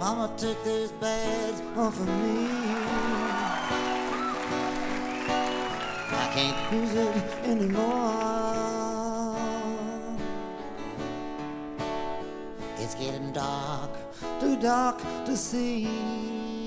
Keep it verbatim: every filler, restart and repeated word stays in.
Mama took those bags off of me. I can't use it anymore. It's getting dark, too dark to see.